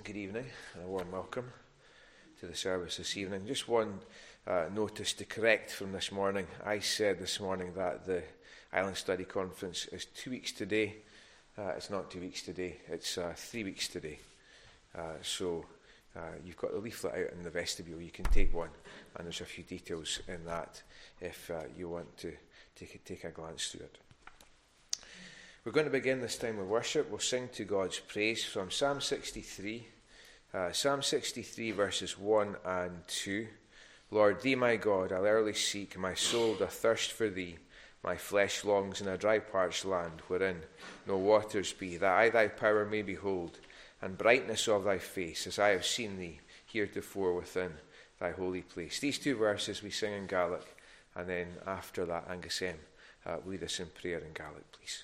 Good evening and a warm welcome to the service this evening. Just one notice to correct from this morning. I said this morning that the Island Study Conference is 2 weeks today. It's not 2 weeks today, it's 3 weeks today. So you've got the leaflet out in the vestibule. You can take one, and there's a few details in that if you want to take a glance through it. We're going to begin this time with worship. We'll sing to God's praise from Psalm 63. Psalm 63 verses 1 and 2. Lord, thee my God, I'll early seek. My soul doth thirst for thee. My flesh longs in a dry parched land, wherein no waters be, that I thy power may behold, and brightness of thy face, as I have seen thee heretofore within thy holy place. These two verses we sing in Gaelic, and then after that, Angus M. Lead us in prayer in Gaelic, please.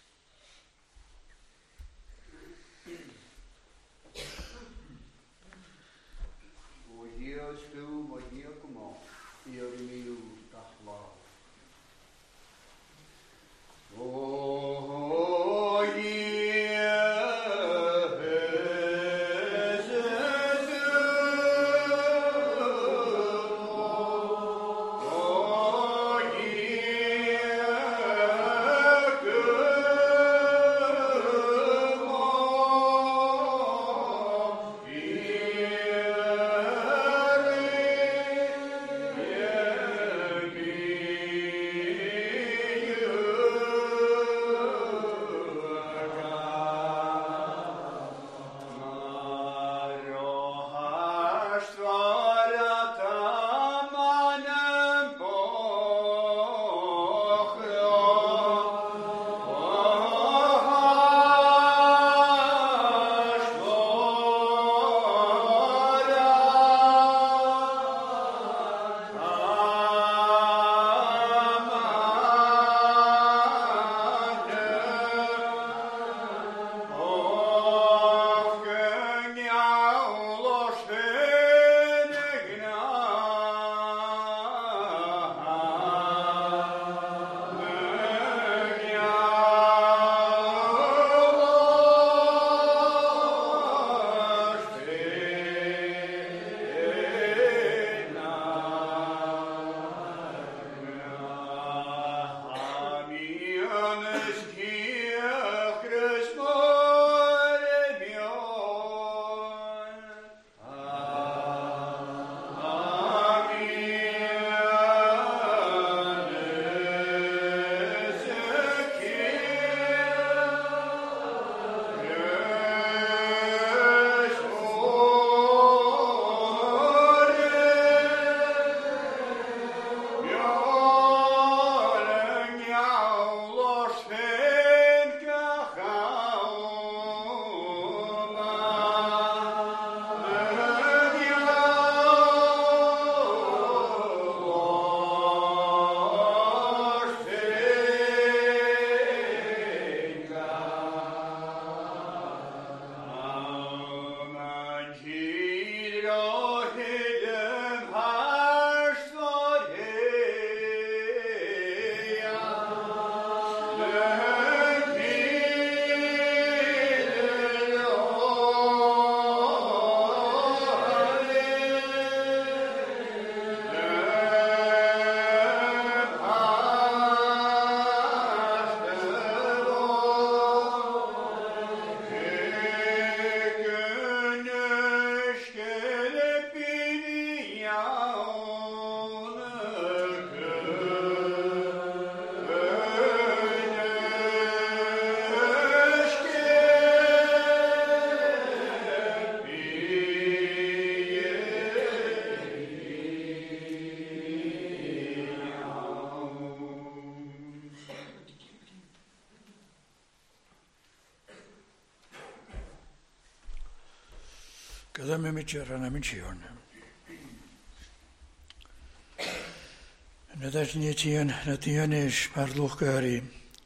Na dyn na dynais mar lwchgari.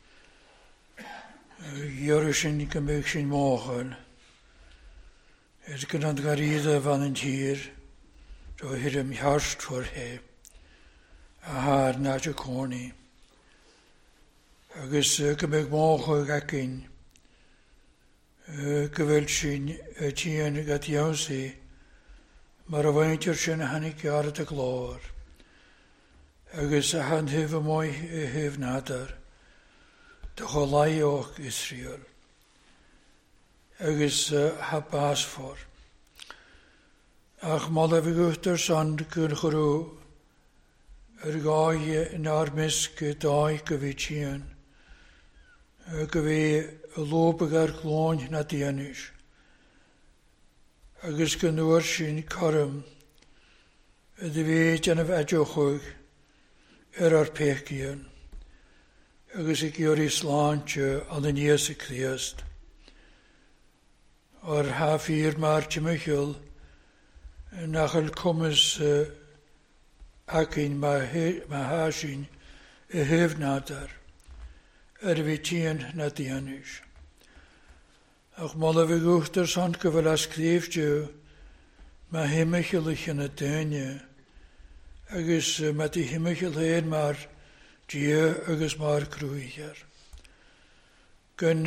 Iorishin gymwysyn mochel. Gynnant garida van yn tir. Ro hyrym harst for he. A haar na jo corny. Agus gymwys mochel gacin. gyfel sy'n tîn gat iawsi, mar a faintir sy'n hannig ar y glor. Agus a han hyf y mwy hyf nadar, dy cholai o'ch Israel. Agus ha bas for. Ach mola fi gwtr sond gyn chwrw gai na'r misg dau gyfi tîn. Gyfi lobig ar glón na dianis. Agus gynwyr sy'n corym ydy fi dyn af adiochwg ar pechion. Agus I gyr Islantio an y Iesu Christ. O'r hafir mar Timichel nachal cwmys acyn ma hasin y hyfnadar fi tîn na dianis. Ach mola fi gwchtr son gyfel a sgrifdio ma himichel ich yn y dynia agus ma di himichel hyn mar dia agus mar crwycher. Gyn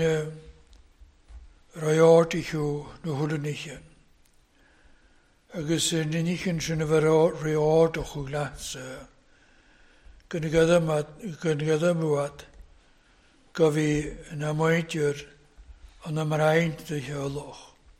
raiort ich o na hwlen ich yn. Agus ninichen sy'n y raiort o'ch o glas. Gyn gada mwad gafi na mwyntir an am rhaid dy hioloch.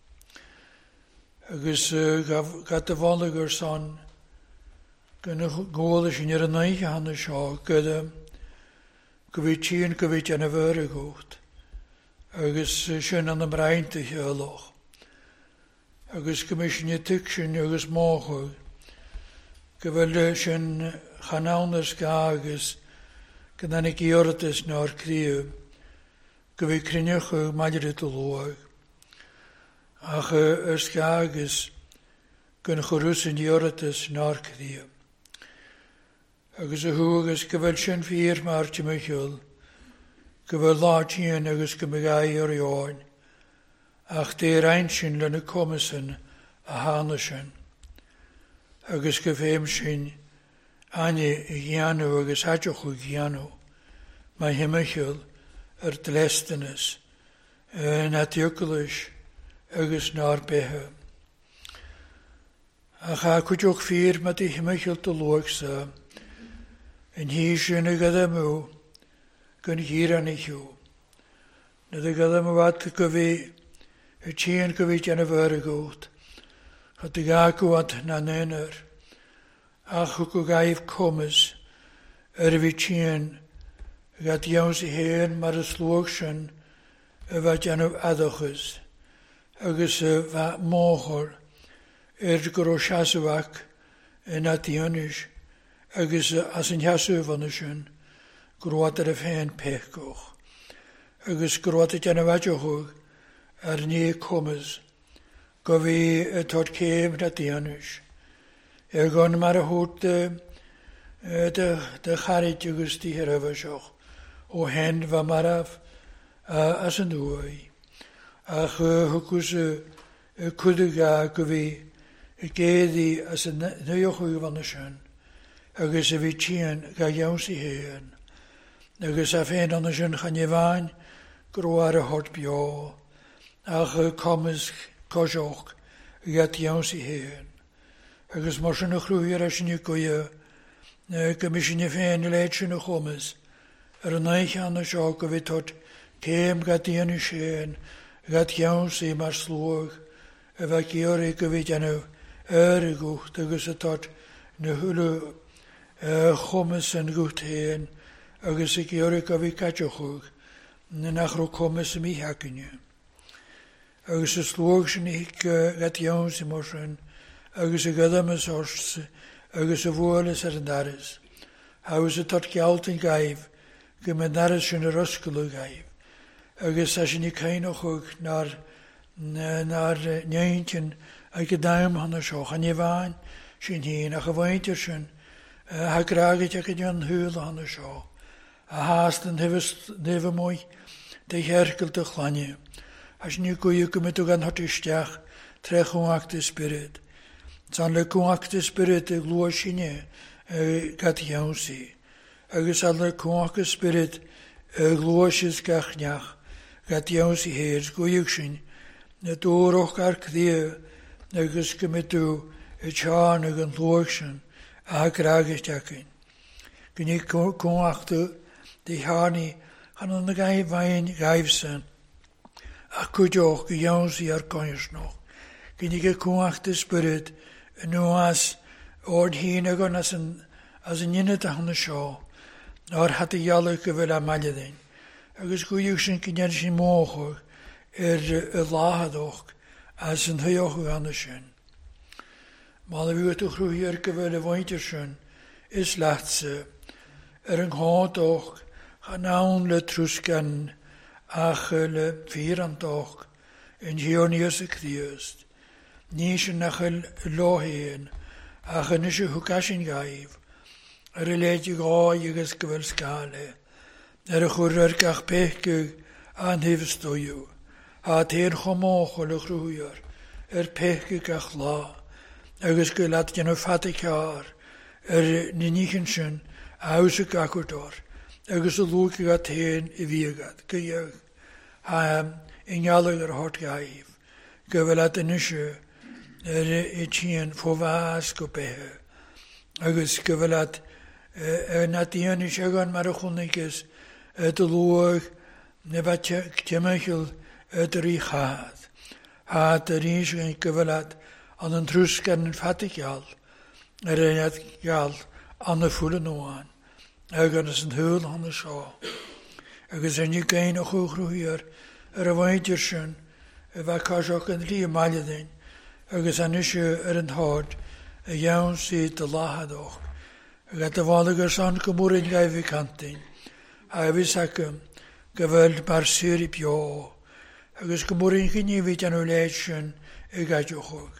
Agus gad y folagur son gyn y gôl sy'n yr ynaich han y sio gyda gyfi tîn gyfi jan y fyr y gwt. Agus sy'n an am rhaid dy hioloch. Agus gymysyn y tig sy'n agus mochw. Gyfel sy'n chanawn ys gagus gyda ni giordys na'r criw. Gyfi cryniwch y malir y dylwag. Ach ysgagus gyn chwrws yn giordys na'r criw. Agus y hwgus gyfel sy'n ffyr mar Timichel. Gyfel latien agus gymigau o'r ion. Ach de'r ein sy'n lyn y comysyn a hanysyn. Agus gyfeim sy'n ani gianw agus adioch o gianw. Mae Timichel dlestenus na dioglis agus na'r behe. Ach a cwydioch ffyr ma di Timichel dy lwag sa yn hi sy'n y gada mw gyn hir an ich o. Na dy gada mw at gyfi y tîn gyfi jan y fyr y gwt. Had y gagw at na nenner. Ach o gaif comas fi tîn gad iawn si hen mar y slwg sy'n y fa janw adochus. Agus y fa mochor gro siaswag yn adionish. Agus as yn hiasw fan y sy'n grwad ar y ffen pechgoch. Agus grwad y janw adiochwg ar ni comas. Gofi y tod cem na adionish. Gon mar y hwt dy charid agus di hirafashoch. O hen fa maraf as yn dwy. Ach hwgwys cwdyga gyfi geddi as yn nioch yw fan y sy'n. Agus fi tîn ga iawn si hen. Agus a ffen an y sy'n chan i fain gro ar y hort bio. Ach comas cosioch gad iawn si hen. Agus mor sy'n y chrwyr as yn y gwyau. Gymys yn y ffen y leid sy'n y chomas. Yr ynaich an y sio gyfi tod cem gad i'n y sien, gad iawn si mar slwg, y fa gyr I gyfi janw y gwcht, agus y tod na hwlw chomas yn gwcht hen, agus y gyr gyfi gadiochwg, na nachro comas y mi hagynnu. Agus y slwg sy'n ich gad iawn si mor sy'n, agus y gydam y sors, agus y fwylus ar y daris. Haws y tod gialt yn gaif, gymryd naras sy'n yr ysgol o gaif. Agus as yn I cain o'ch na'r niaintyn a gydaim hann o sio. Chan I fain sy'n hyn ach y faintir sy'n ha gragyd ac yn hwyl hann o sio. A haast yn hefo mwy dy hergol dy chlanio. As yn I gwyw gymryd o gan hot istiach trech o'n acte spirit. San le o'n acte spirit y glwa sy'n gad iawn si. Agus alle coach spirit glosjes gachniach gat jaus heers goeuk sin na dúrach ar cdia agus go mitú I teán ag an lóirsin a graagaisteachcin. Gní cóachta de hánaí chan na gaibh bhain gaibhsan a chuideoch go dheonsaí ar coinsnach. Gní go cóachta spirit nó as ordhín agan as an inine a hana seo, ná hat a dhealach go bhfuil a mailedain. Agus gúidh sin cinean sin móchach a láhadach as an thuoch gana sin. Mála bhíocht a chrúhiar go bhfuil a bhaintir sin is leatsa an ghádoch chanán le trúscan ach le fírandoch in Hiorníos a Chríost. Ní sin nach láhéin ach an is a thucasin gaibh ar a léide gáid agus go bhfuil scála ar a chuir gach peice an hifstóiú. Há téir chomácha le chrúhiar peice gach lá. Agus go leat gan fata cear na níchan sin ása gacúdor, agus a lúca a téin I bhíagad, go dheag in ngealach ar hort gaibh, go bhfuil at inise I tían fómhás go bethe, agus go bhfuil at na tíana segan mar a chunagus do luach na bheit teimiisiil rí chaad. Háad a ríis go bhfuil at an an trúscan an fata geall ar réad geall an na fúla nóáin, agus an thuúil hana seo. Agus rinne gain a chuchrúhiar ar a bhaintir sin a bheith cáiseach an lí mailedain, agus an isise ar an thard a dheann siad de láhadach. Agus a bhálagur san go mórin gaibh cantain, a bhí sacam go bhfuil mar siúri beá, agus go mórin gníomhí an léid sin I gaiideochach.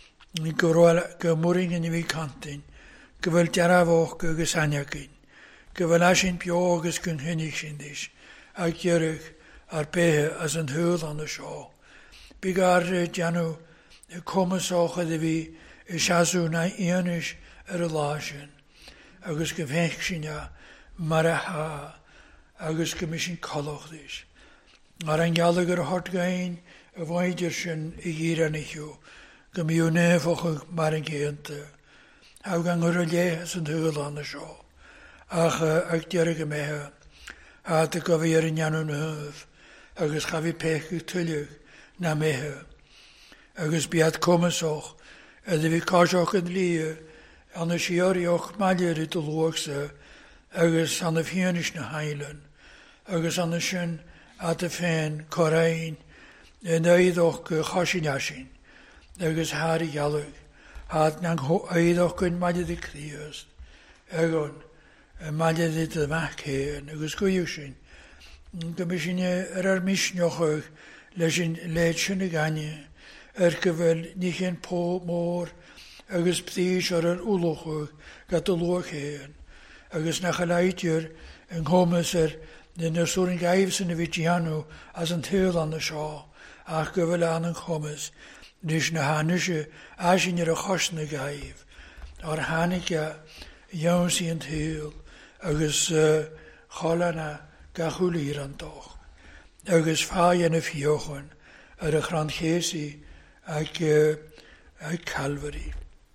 Go mórin gníomhí cantain, go bhfuil dearabhach agus aineacin, go bhfuil sin beá agus gon hinnig sin dis, a gghearach ar béthe as an thuúil an seo. Bí gar deanú cumasácha a bhí I seaasú na íonis ar a lá sin, agus go bhéic sinne mar a há, agus go mi sin coloch dis. Mar an gealagar hort gain a bhaidir sin I gír an ichiú, go miú néfacha mar an céanta. Há gan gur a léhas an thuúil an seo, ach ag dearach go méthe, há go bhí ar an neanú na thuh, agus cha bhí peice tuileach na méthe. Agus bead cumasach, a bhí cáiseach an lí an na siaríoch maidir I do luachsa, agus an na fianis na hailen, agus an na sin at a féin chorain, in éidoch go chaisineasin, agus hári gealach, hát nang éidoch gon maidir I Chríost, agon maidir I de machchéan, agus goiú sin. Go mi sin ar misneochach leis sin léid sin I gane, go bhfuil ní chin mór agus ptís ar an úlachach go do luachéan, agus nach a leidtir an chomas na súrin gaibh san a bhí deanú as an thuúil an seo, ach go bhfuil an chomas, nís na háise sin ar a chosna gaibh, ar hánice dheonsaí an thuúil, agus cholanna gachúlaí an doch, agus fáin na fiochan ar a chranchésaí ag Calvary.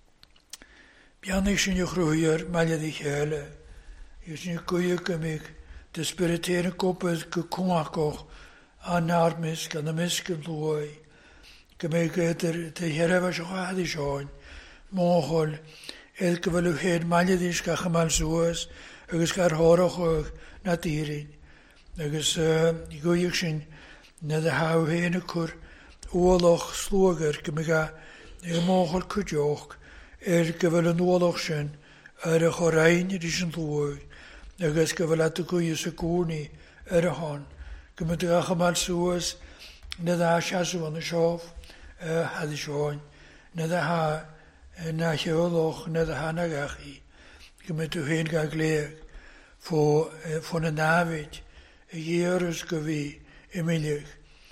Biannig sin a chrúhiar maiad I chéile, is ní goiag go mig de spiritéan copad go cumachach an nármis gan na miscin lúi, go mig de heireh se chahadí seáin, móchol, go bhfuil chéad maiad is ga chamal suas, agus gar thórachach na dírin, agus goiag sin na de háhéana chur ólach slógar go mig móchol cuideoch, go bhfuil an ólach sin ar a chorain I sin lúi, agus go bhfuil a goiú sa gúrnaí ar a hán, go mu a chamal suas na dá seaasú an seáh hadí seáin, na há na cheolach na há na gachaí, go mu héin ga léag fó na návid a dhéras go bhí I milliach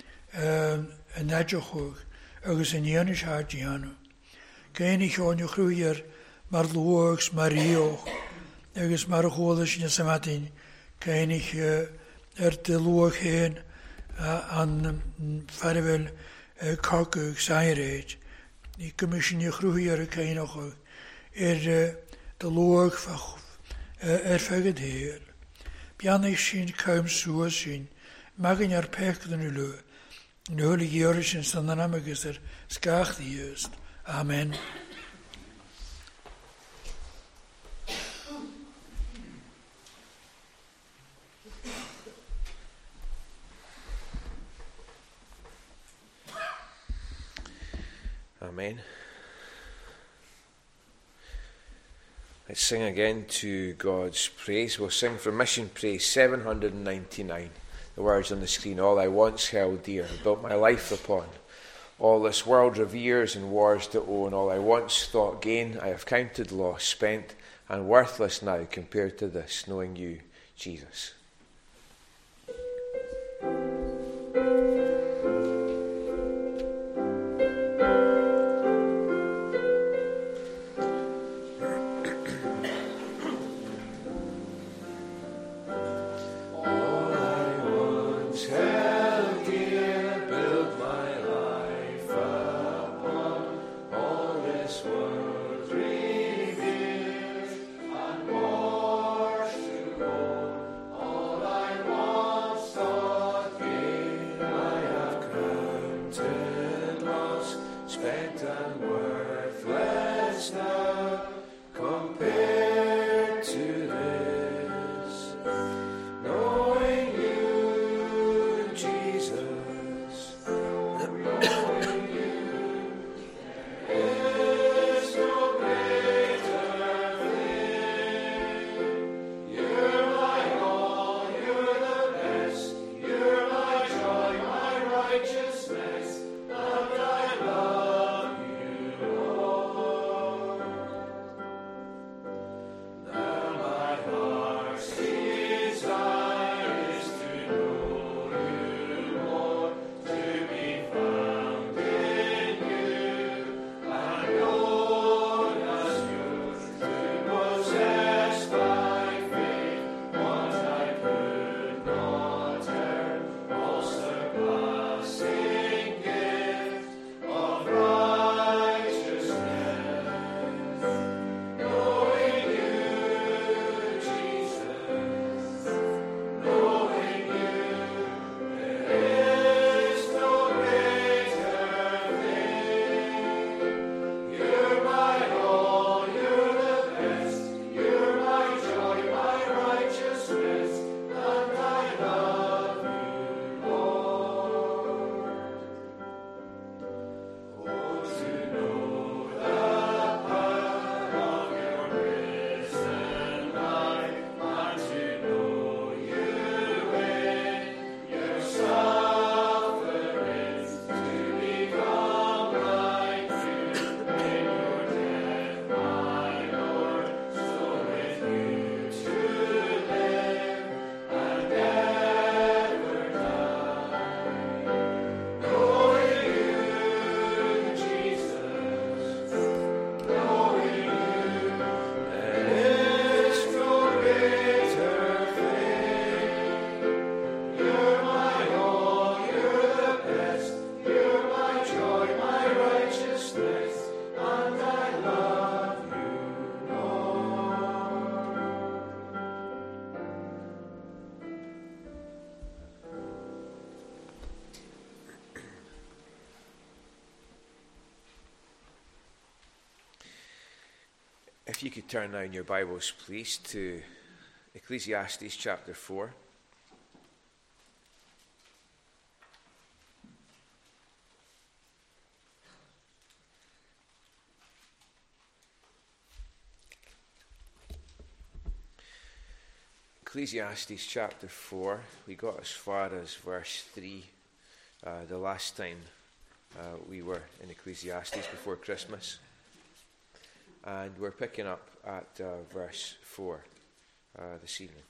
a naideochuch agus an dhéanais há deanú. Céinnig seáin chrúhiar mar luachs mar ríoch, agus mar a chólas na samatin, céinnig de luach héin an faribhfuil Cogug Sairage, the Commission Yachruhi Kainocho, the Lord Fagad here. Bianich Shin Kaum Suasin, Magin Pek the Nulu, Nuli Yorish and Sananamagus Skach the used. Amen. Amen. Let's sing again to God's praise. We'll sing from Mission Praise 799. The words on the screen. All I once held dear, built my life upon. All this world reveres and wars to own. All I once thought gain, I have counted loss, spent and worthless now compared to this, knowing you, Jesus. If you could turn now in your Bibles, please, to Ecclesiastes chapter 4. Ecclesiastes chapter 4, we got as far as verse 3 the last time we were in Ecclesiastes before Christmas. And we're picking up at verse 4 this evening.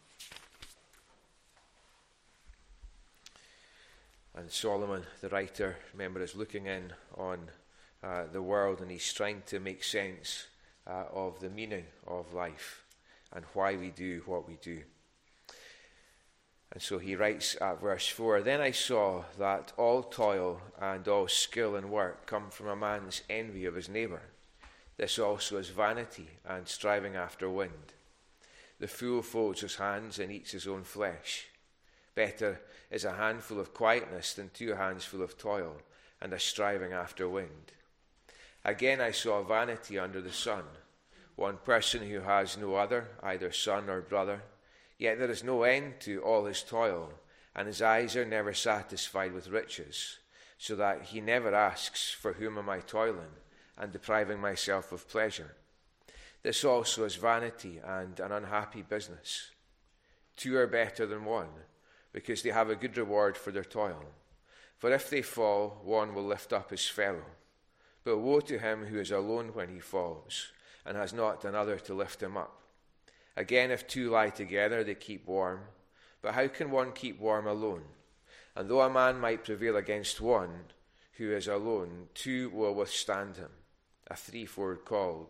And Solomon, the writer, remember, is looking in on the world, and he's trying to make sense of the meaning of life and why we do what we do. And so he writes at verse 4, "Then I saw that all toil and all skill in work come from a man's envy of his neighbour. This also is vanity and striving after wind. The fool folds his hands and eats his own flesh. Better is a handful of quietness than 2 hands full of toil and a striving after wind. Again I saw vanity under the sun, one person who has no other, either son or brother. Yet there is no end to all his toil, and his eyes are never satisfied with riches, so that he never asks, 'For whom am I toiling, and depriving myself of pleasure?' This also is vanity and an unhappy business. 2 are better than 1, because they have a good reward for their toil. For if they fall, one will lift up his fellow. But woe to him who is alone when he falls, and has not another to lift him up. Again, if 2 lie together, they keep warm. But how can one keep warm alone? And though a man might prevail against one who is alone, 2 will withstand him. A threefold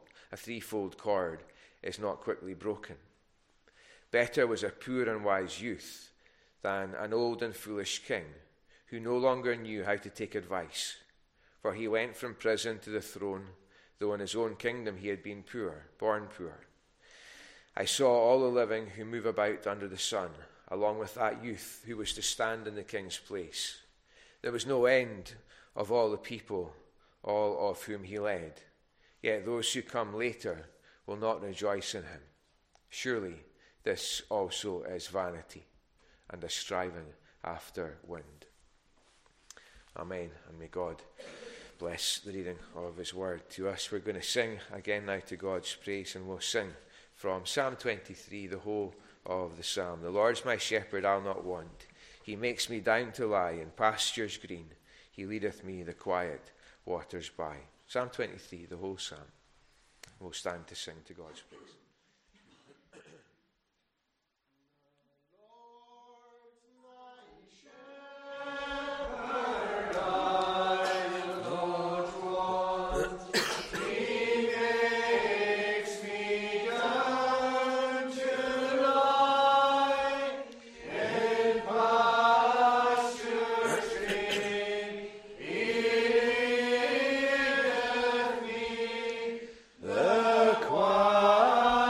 cord is not quickly broken. Better was a poor and wise youth than an old and foolish king, who no longer knew how to take advice. For he went from prison to the throne, though in his own kingdom he had been born poor. I saw all the living who move about under the sun, along with that youth who was to stand in the king's place. There was no end of all the people, all of whom he led. Yet those who come later will not rejoice in him. Surely this also is vanity and a striving after wind." Amen, and may God bless the reading of his word to us. We're going to sing again now to God's praise, and we'll sing from Psalm 23, the whole of the psalm. "The Lord's my shepherd, I'll not want. He makes me down to lie in pastures green. He leadeth me the quiet waters by." Psalm 23, the whole psalm. We'll stand to sing to God's praise. The quiet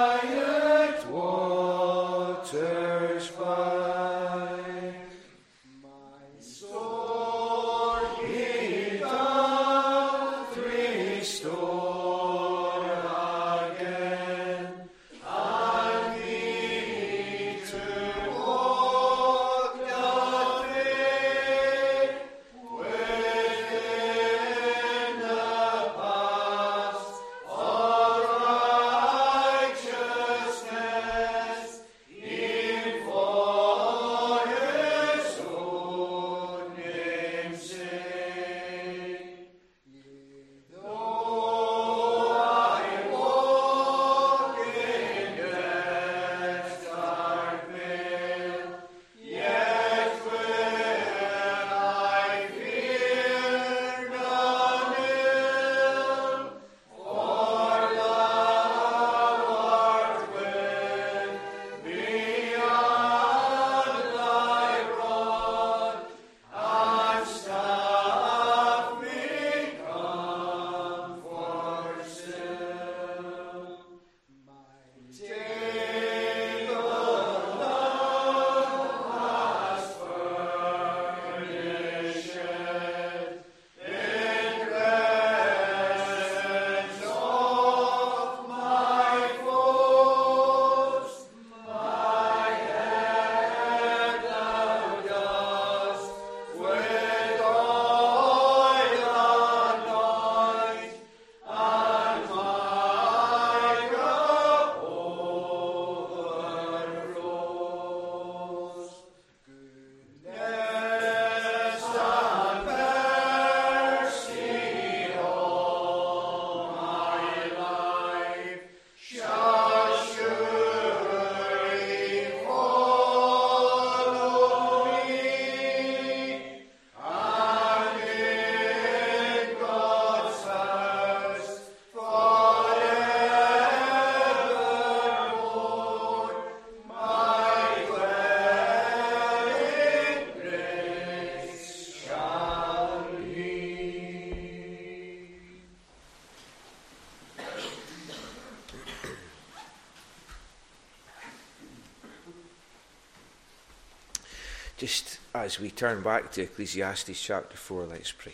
just as we turn back to Ecclesiastes chapter 4, let's pray.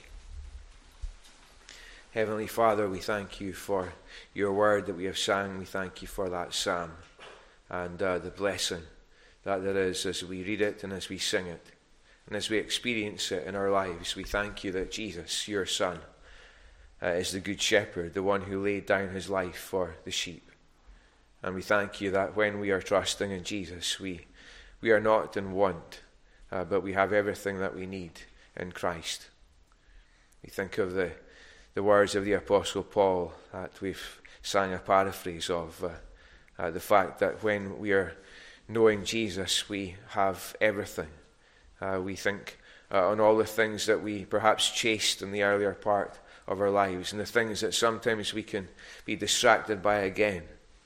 Heavenly Father, we thank you for your word that we have sang. We thank you for that psalm and the blessing that there is as we read it and as we sing it and as we experience it in our lives. We thank you that Jesus, your Son, is the good shepherd, the one who laid down his life for the sheep. And we thank you that when we are trusting in Jesus, we are not in want, but we have everything that we need in Christ. We think of the words of the Apostle Paul that we've sang a paraphrase of, the fact that when we are knowing Jesus, we have everything. We think on all the things that we perhaps chased in the earlier part of our lives and the things that sometimes we can be distracted by again,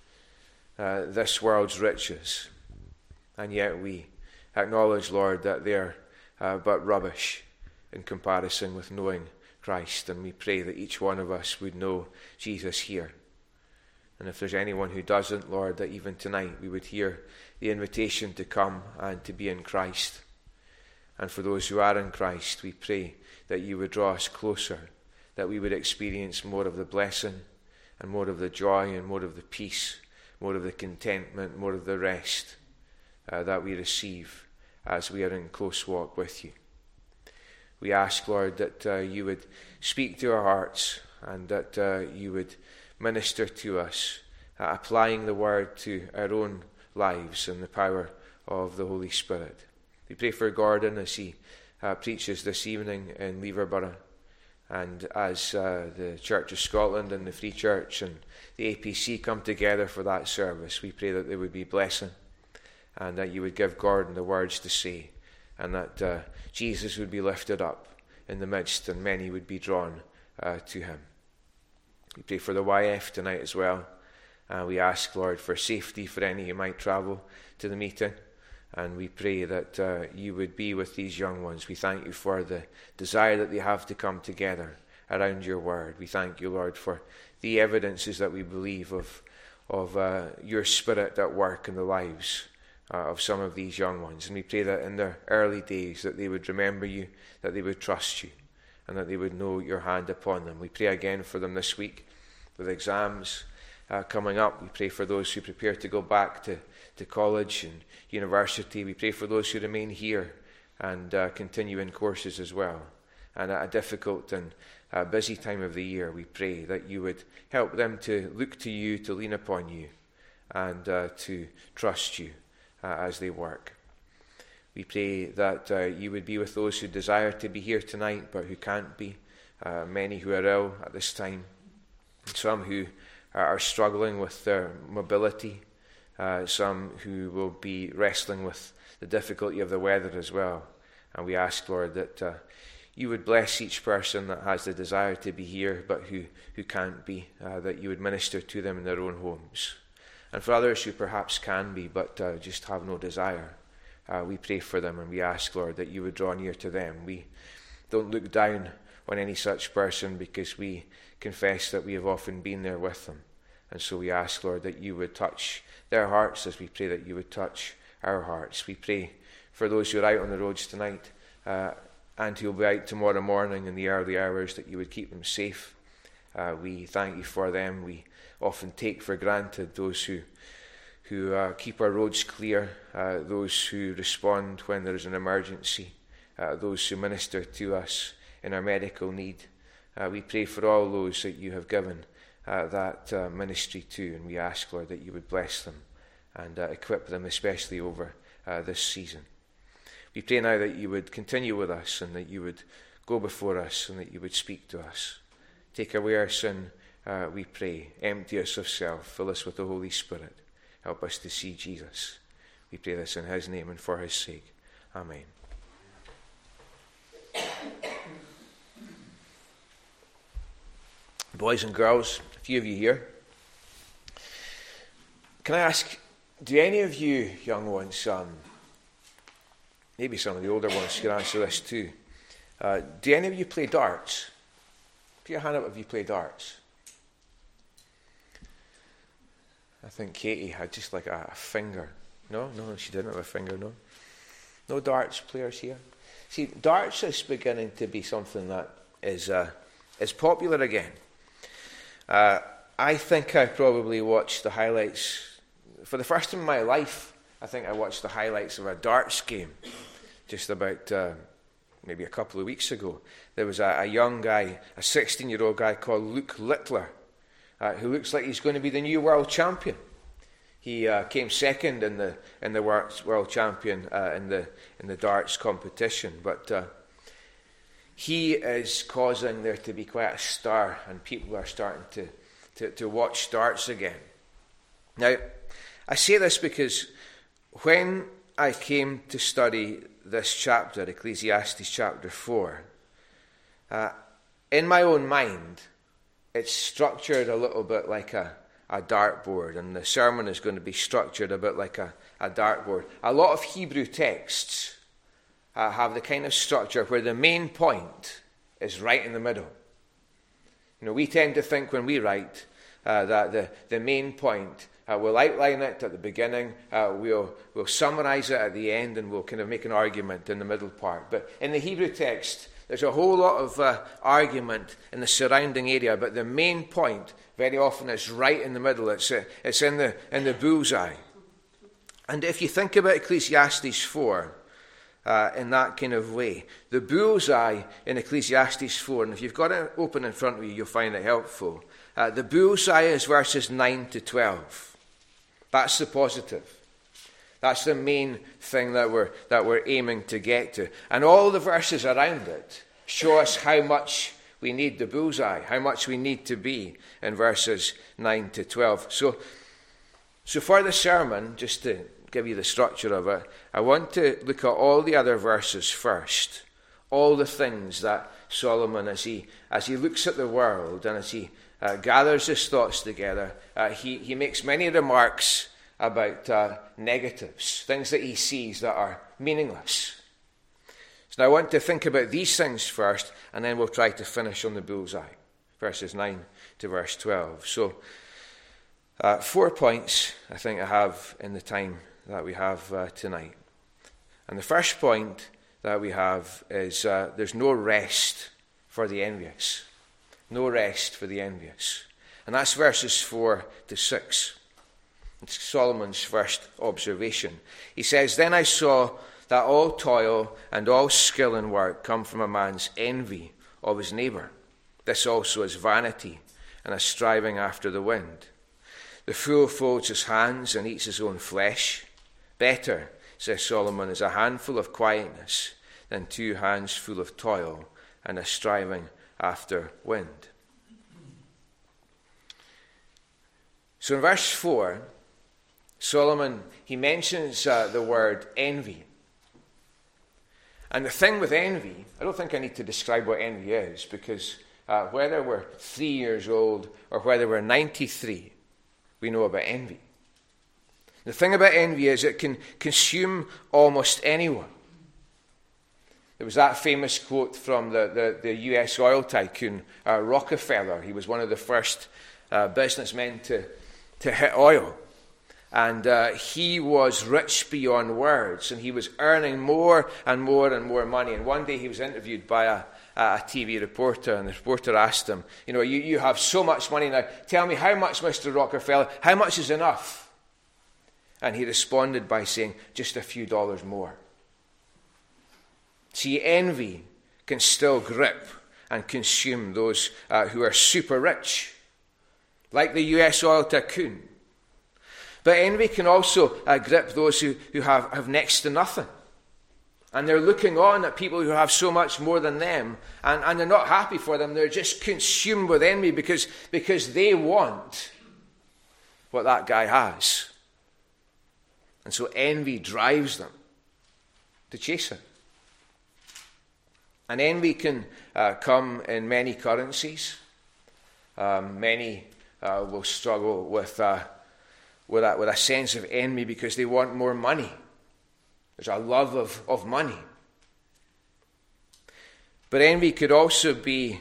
this world's riches. And yet we acknowledge, Lord, that they're but rubbish in comparison with knowing Christ. And we pray that each one of us would know Jesus here. And if there's anyone who doesn't, Lord, that even tonight we would hear the invitation to come and to be in Christ. And for those who are in Christ, we pray that you would draw us closer, that we would experience more of the blessing and more of the joy and more of the peace, more of the contentment, more of the rest that we receive as we are in close walk with you. We ask, Lord, that you would speak to our hearts and that you would minister to us, applying the word to our own lives in the power of the Holy Spirit. We pray for Gordon as he preaches this evening in Leverborough, and as the Church of Scotland and the Free Church and the APC come together for that service. We pray that there would be blessing and that you would give Gordon the words to say, and that Jesus would be lifted up in the midst and many would be drawn to him. We pray for the YF tonight as well. We ask, Lord, for safety for any who might travel to the meeting. And we pray that you would be with these young ones. We thank you for the desire that they have to come together around your word. We thank you, Lord, for the evidences that we believe of your Spirit at work in the lives of some of these young ones. And we pray that in their early days that they would remember you, that they would trust you, and that they would know your hand upon them. We pray again for them this week with exams coming up. We pray for those who prepare to go back to college and university. We pray for those who remain here and continue in courses as well. And at a difficult and busy time of the year, we pray that you would help them to look to you, to lean upon you, and to trust you as they work. We pray that you would be with those who desire to be here tonight but who can't be, many who are ill at this time, some who are struggling with their mobility, some who will be wrestling with the difficulty of the weather as well. And we ask, Lord, that you would bless each person that has the desire to be here but who can't be, that you would minister to them in their own homes. And for others who perhaps can be but just have no desire, we pray for them and we ask, Lord, that you would draw near to them. We don't look down on any such person because we confess that we have often been there with them. And so we ask, Lord, that you would touch their hearts as we pray that you would touch our hearts. We pray for those who are out on the roads tonight and who will be out tomorrow morning in the early hours, that you would keep them safe. We thank you for them. We often take for granted those who keep our roads clear, those who respond when there is an emergency, those who minister to us in our medical need. We pray for all those that you have given that ministry to, and we ask, Lord, that you would bless them and equip them, especially over this season. We pray now that you would continue with us and that you would go before us and that you would speak to us. Take away our sin, we pray. Empty us of self. Fill us with the Holy Spirit. Help us to see Jesus. We pray this in his name and for his sake. Amen. Boys and girls, a few of you here. Can I ask, do any of you young ones, maybe some of the older ones can answer this too, do any of you play darts? Put your hand up if you play darts. I think Katie had just like a finger. No, she didn't have a finger, no. No darts players here? See, darts is beginning to be something that is popular again. I think I probably watched the highlights, for the first time in my life, I think I watched the highlights of a darts game just about maybe a couple of weeks ago. There was a young guy, a 16-year-old guy called Luke Littler, who looks like he's going to be the new world champion. He came second in the world champion in the darts competition, but he is causing there to be quite a stir, and people are starting to watch darts again. Now, I say this because when I came to study this chapter, Ecclesiastes chapter 4, in my own mind, it's structured a little bit like a dartboard, and the sermon is going to be structured a bit like a dartboard. A lot of Hebrew texts have the kind of structure where the main point is right in the middle. You know, we tend to think when we write that the main point, we'll outline it at the beginning, we'll summarize it at the end, and we'll kind of make an argument in the middle part. But in the Hebrew text, there's a whole lot of argument in the surrounding area, but the main point very often is right in the middle. It's in the bullseye. And if you think about Ecclesiastes 4 in that kind of way, the bullseye in Ecclesiastes 4, and if you've got it open in front of you, you'll find it helpful. The bullseye is verses 9 to 12. That's the positive. That's the main thing that we're aiming to get to. And all the verses around it show us how much we need the bullseye, how much we need to be in verses 9 to 12. So for the sermon, just to give you the structure of it, I want to look at all the other verses first. All the things that Solomon, as he looks at the world and as he gathers his thoughts together, he makes many remarks about negatives, things that he sees that are meaningless. So now I want to think about these things first, and then we'll try to finish on the bullseye, verses 9 to verse 12. So 4 points I think I have in the time that we have tonight. And the first point that we have is there's no rest for the envious. No rest for the envious. And that's verses 4 to 6. It's Solomon's first observation. He says, "Then I saw that all toil and all skill in work come from a man's envy of his neighbour. This also is vanity and a striving after the wind. The fool folds his hands and eats his own flesh. Better, says Solomon, is a handful of quietness than 2 hands full of toil and a striving after wind." So in verse 4, Solomon, he mentions the word envy. And the thing with envy, I don't think I need to describe what envy is, because whether we're 3 years old or whether we're 93, we know about envy. The thing about envy is it can consume almost anyone. There was that famous quote from the US oil tycoon Rockefeller. He was one of the first businessmen to hit oil. And he was rich beyond words, and he was earning more and more and more money. And one day he was interviewed by a TV reporter, and the reporter asked him, you have so much money now. Tell me, how much, Mr. Rockefeller? How much is enough? And he responded by saying, just a few dollars more. See, envy can still grip and consume those who are super rich, like the US oil tycoon. But envy can also grip those who have next to nothing. And they're looking on at people who have so much more than them, and they're not happy for them. They're just consumed with envy because they want what that guy has. And so envy drives them to chase it. And envy can come in many currencies. Many will struggle with a sense of envy because they want more money. There's a love of money. But envy could also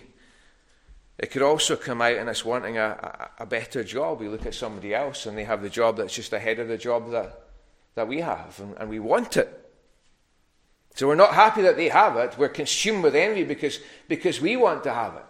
come out in us wanting a better job. We look at somebody else and they have the job that's just ahead of the job that we have, and we want it. So we're not happy that they have it. We're consumed with envy because we want to have it.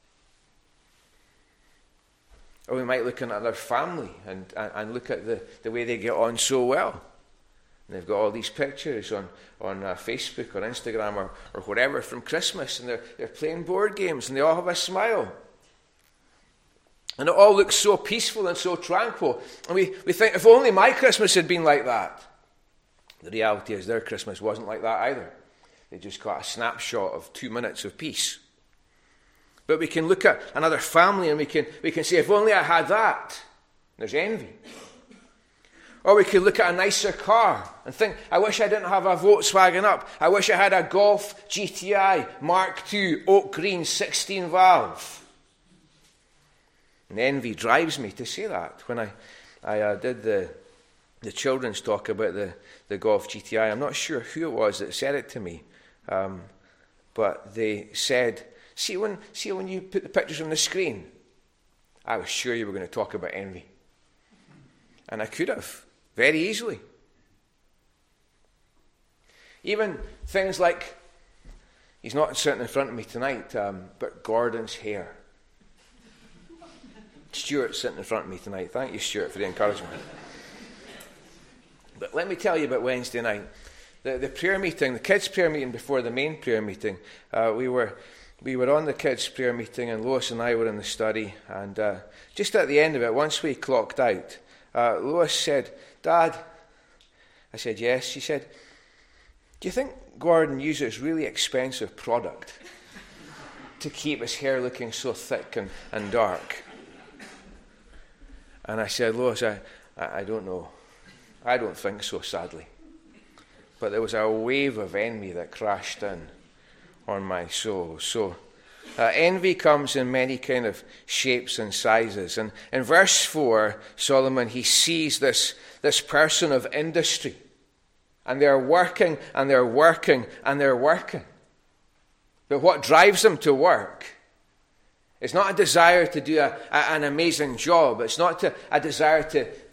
Or we might look at their family and look at the way they get on so well. And they've got all these pictures on Facebook or Instagram or whatever from Christmas, and they're playing board games and they all have a smile. And it all looks so peaceful and so tranquil. And we think, if only my Christmas had been like that. The reality is their Christmas wasn't like that either. They just got a snapshot of 2 minutes of peace. But we can look at another family and we can say, if only I had that. There's envy. Or we could look at a nicer car and think, I wish I didn't have a Volkswagen Up. I wish I had a Golf GTI Mark II Oak Green 16 valve. And envy drives me to say that. When I did the children's talk about the Golf GTI, I'm not sure who it was that said it to me, but they said, see when you put the pictures on the screen, I was sure you were going to talk about envy. And I could have, very easily. Even things like, he's not sitting in front of me tonight, but Gordon's hair. Stuart's sitting in front of me tonight. Thank you, Stuart, for the encouragement. But let me tell you about Wednesday night. The prayer meeting, the kids' prayer meeting before the main prayer meeting, we were on the kids' prayer meeting, and Lois and I were in the study. And just at the end of it, once we clocked out, Lois said, Dad, I said, yes. She said, do you think Gordon uses really expensive product to keep his hair looking so thick and dark? And I said, Lois, I don't know. I don't think so, sadly. But there was a wave of envy that crashed in on my soul. So envy comes in many kind of shapes and sizes. And in verse 4, Solomon, he sees this person of industry. And they're working, and they're working, and they're working. But what drives them to work is not a desire to do an amazing job. It's not a desire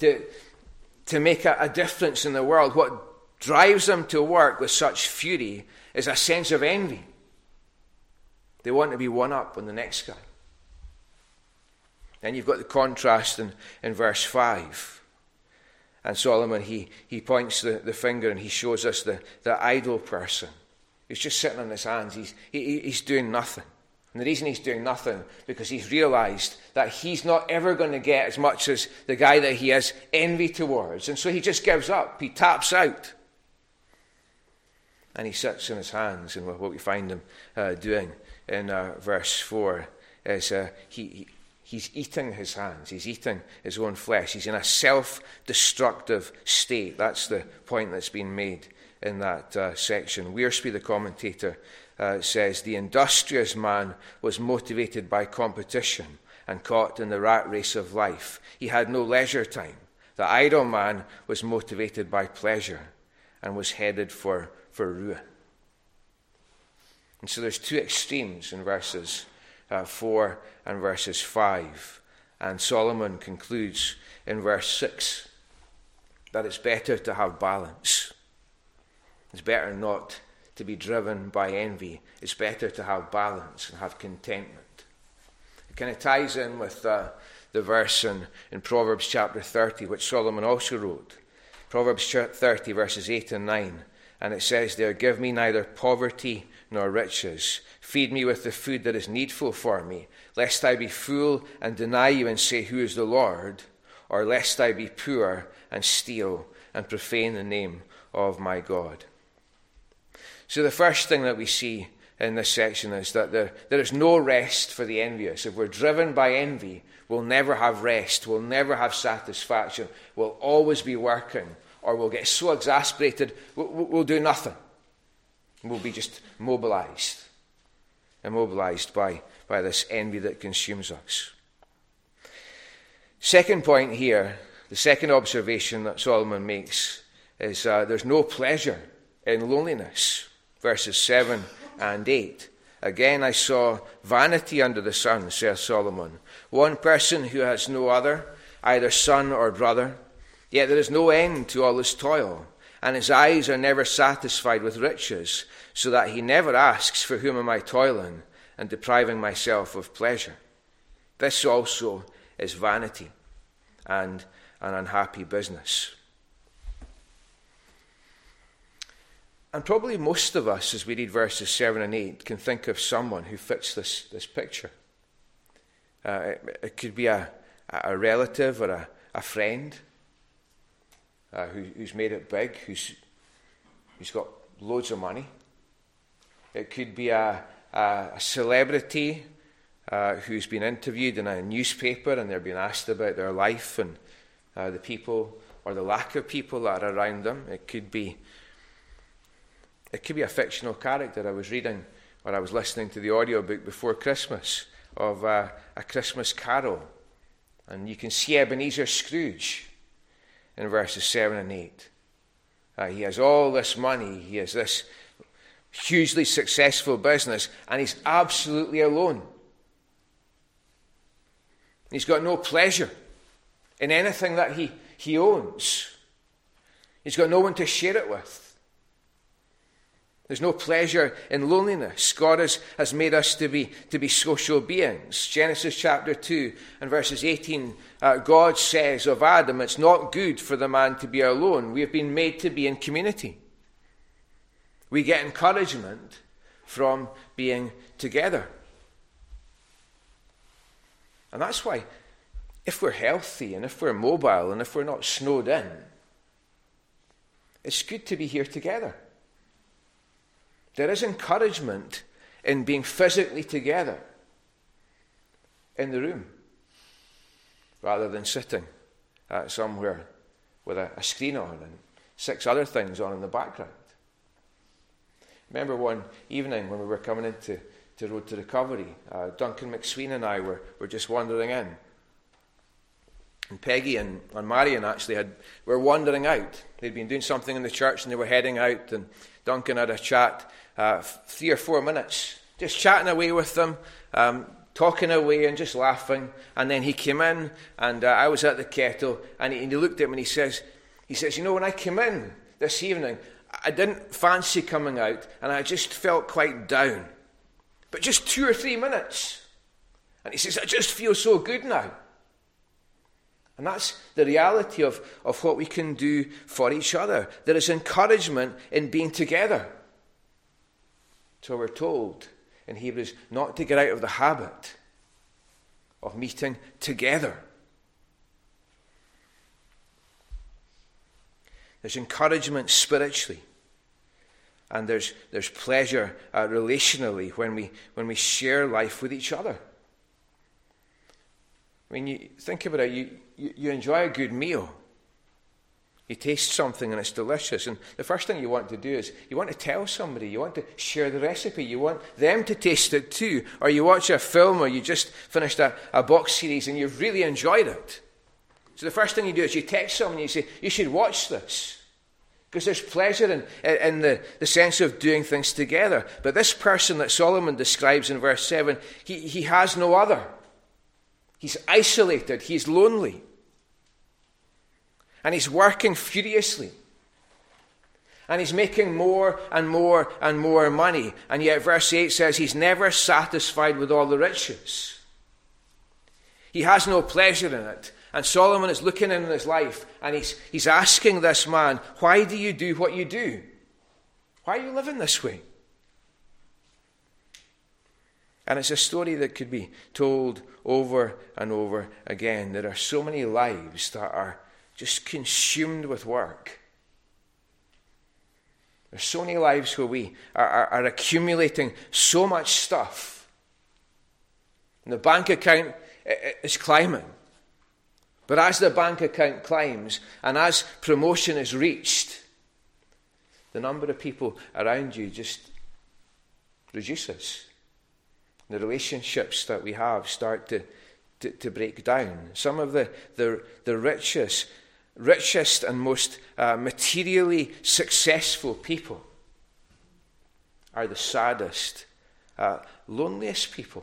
to make a difference in the world. What drives them to work with such fury is a sense of envy. They want to be one up on the next guy. Then you've got the contrast in verse 5. And Solomon, he points the finger and he shows us the idle person. He's just sitting on his hands. He's doing nothing. And the reason he's doing nothing, because he's realized that he's not ever going to get as much as the guy that he has envy towards. And so he just gives up. He taps out. And he sits on his hands. And what we find him doing in verse 4 is he's eating his hands. He's eating his own flesh. He's in a self-destructive state. That's the point that's been made in that section. Wiersbe, the commentator, says, the industrious man was motivated by competition and caught in the rat race of life. He had no leisure time. The idle man was motivated by pleasure and was headed for ruin. And so there's two extremes in verses 4 and verses 5. And Solomon concludes in verse 6 that it's better to have balance. It's better not to be driven by envy. It's better to have balance and have contentment. It kind of ties in with the verse in Proverbs chapter 30, which Solomon also wrote. Proverbs 30, verses 8 and 9. And it says there, give me neither poverty nor riches. Feed me with the food that is needful for me, lest I be full and deny you and say, who is the Lord? Or lest I be poor and steal and profane the name of my God. So the first thing that we see in this section is that there is no rest for the envious. If we're driven by envy, we'll never have rest. We'll never have satisfaction. We'll always be working, or we'll get so exasperated, we'll do nothing. We'll be just immobilized by this envy that consumes us. Second point here, the second observation that Solomon makes is there's no pleasure in loneliness. Verses 7 and 8. Again I saw vanity under the sun, saith Solomon. One person who has no other, either son or brother. Yet there is no end to all his toil. and his eyes are never satisfied with riches, so that he never asks, for whom am I toiling and depriving myself of pleasure? This also is vanity and an unhappy business. And probably most of us, as we read verses 7 and 8, can think of someone who fits this picture. It could be a relative or a friend who's made it big, who's got loads of money. It could be a celebrity who's been interviewed in a newspaper and they're being asked about their life and the people or the lack of people that are around them. It could be a fictional character. I was reading or I was listening to the audiobook before Christmas of a Christmas Carol. And you can see Ebenezer Scrooge in verses 7 and 8. He has all this money. He has this hugely successful business. And he's absolutely alone. He's got no pleasure in anything that he owns. He's got no one to share it with. There's no pleasure in loneliness. God has made us to be social beings. Genesis chapter 2 and verses 18, God says of Adam, it's not good for the man to be alone. We have been made to be in community. We get encouragement from being together. And that's why, if we're healthy and if we're mobile and if we're not snowed in, it's good to be here together. There is encouragement in being physically together in the room rather than sitting somewhere with a screen on and 6 other things on in the background. Remember one evening when we were coming into Road to Recovery, Duncan McSween and I were just wandering in. And Peggy and Marion actually were wandering out. They'd been doing something in the church and they were heading out, and Duncan had a chat, 3 or 4 minutes, just chatting away with them, talking away and just laughing. And then he came in and I was at the kettle and he looked at me and he says, you know, when I came in this evening, I didn't fancy coming out and I just felt quite down. But just 2 or 3 minutes. And he says, I just feel so good now. And that's the reality of what we can do for each other. There is encouragement in being together. So we're told in Hebrews not to get out of the habit of meeting together. There's encouragement spiritually. And there's pleasure relationally when we share life with each other. I mean, you think about it, you enjoy a good meal. You taste something and it's delicious. And the first thing you want to do is you want to tell somebody. You want to share the recipe. You want them to taste it too. Or you watch a film or you just finished a box series and you've really enjoyed it. So the first thing you do is you text someone and you say, you should watch this. Because there's pleasure in the sense of doing things together. But this person that Solomon describes in verse 7, he has no other. He's isolated. He's lonely. And he's working furiously. And he's making more and more and more money. And yet verse 8 says he's never satisfied with all the riches. He has no pleasure in it. And Solomon is looking in his life and he's asking this man, why do you do what you do? Why are you living this way? And it's a story that could be told over and over again. There are so many lives that are just consumed with work. There's so many lives where we are accumulating so much stuff. And the bank account is climbing. But as the bank account climbs and as promotion is reached, the number of people around you just reduces. The relationships that we have start to break down. Some of the richest and most materially successful people are the saddest, loneliest people.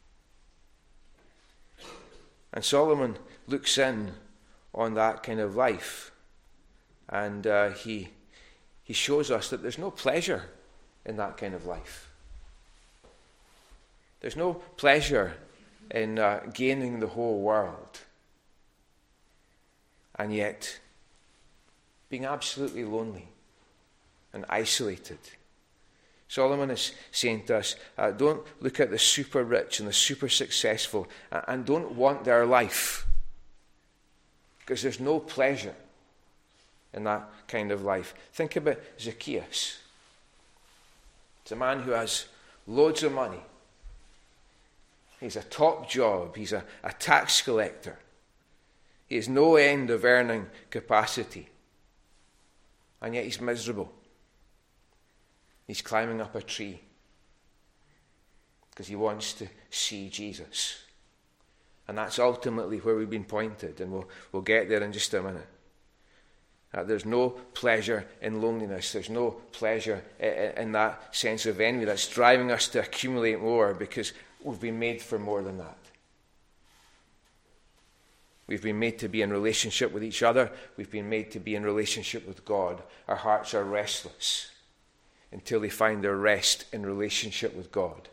And Solomon looks in on that kind of life, and he he shows us that there's no pleasure in that kind of life. There's no pleasure in gaining the whole world and yet being absolutely lonely and isolated. Solomon is saying to us, don't look at the super rich and the super successful and don't want their life, because there's no pleasure in that kind of life. Think about Zacchaeus. It's a man who has loads of money. He's a top job. He's a tax collector. He has no end of earning capacity. And yet he's miserable. He's climbing up a tree because he wants to see Jesus. And that's ultimately where we've been pointed, and we'll get there in just a minute. There's no pleasure in loneliness. There's no pleasure in that sense of envy that's driving us to accumulate more, because we've been made for more than that. We've been made to be in relationship with each other. We've been made to be in relationship with God. Our hearts are restless until they find their rest in relationship with God.